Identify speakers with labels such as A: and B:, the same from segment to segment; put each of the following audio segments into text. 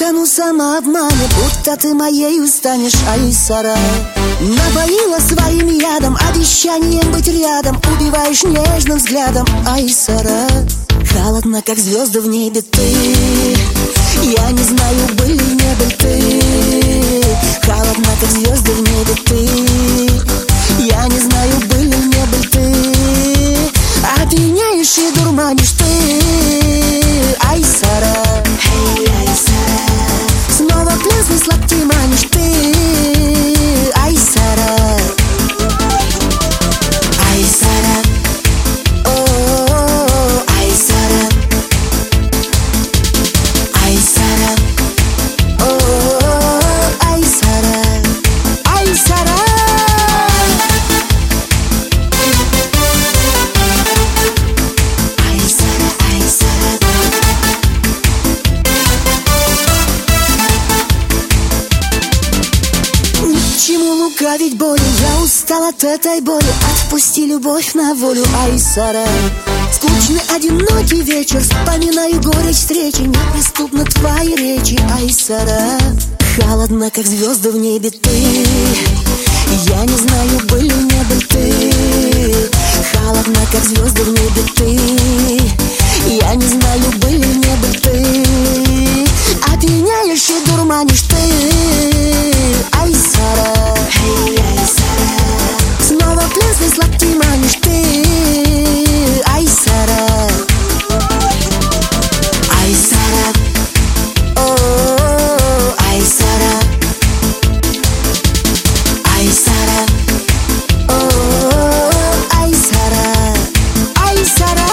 A: тону в самообмане, будто ты моею станешь, Айсара. Напоила своим ядом, обещанием быть рядом, убиваешь нежным взглядом, Айсара. Холодно, как звезды в небе ты, я не знаю, был ли не был ты. Холодно, как звезды в небе ты, я не знаю, был ли не был ты. Опьяняешь и дурманишь ты, Айсара. Hey, Айсара. Снова плясный сладкий манишь ты, Айсара. Айсара. О, Айсара. Айсара. О, Айсара. Айсара. Лукавить болью, я устал от этой боли. Отпусти любовь на волю, Айсара. Скучный, одинокий вечер, вспоминаю горечь встречи, неприступны твои речи, Айсара. Холодно, как звезды в небе ты, я не знаю, был ли не был ты. Холодно, как звезды в небе ты, я не знаю, был ли не был ты. Опьяняешь и дурманишь ты, Айсара. Hey, Айсара. Снова плясный сладкий манишь ты, Айсара. Айсара. О, Айсара. Айсара. О, Айсара. Айсара.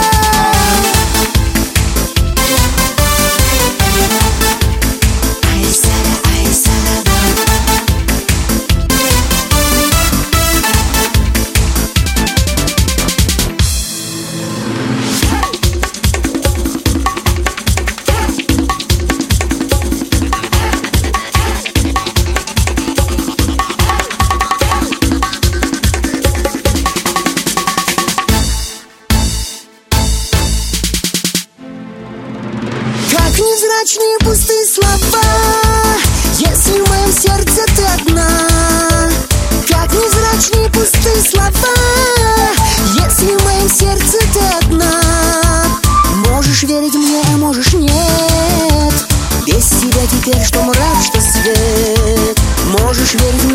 A: Как невзрачные пустые слова, если в моем сердце ты одна. Как невзрачные пустые слова, если в моем сердце ты одна. Можешь верить мне, а можешь нет. Без тебя теперь что мрак, что свет. Можешь верить